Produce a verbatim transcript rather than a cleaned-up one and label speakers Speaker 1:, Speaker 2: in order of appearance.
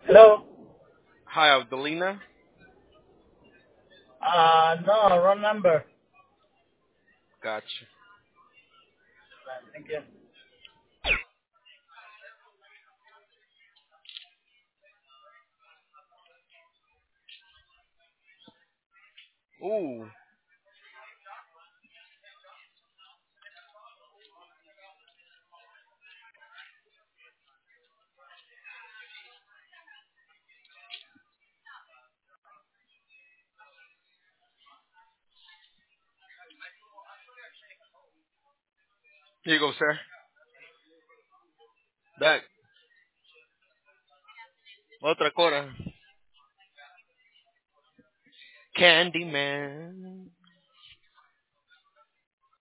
Speaker 1: Hello?
Speaker 2: Hi, Abdelina.
Speaker 1: Uh, no, wrong number.
Speaker 2: Gotcha.
Speaker 1: Thank you.
Speaker 2: Ooh, here you go, sir. Back. Otra cora. Candyman.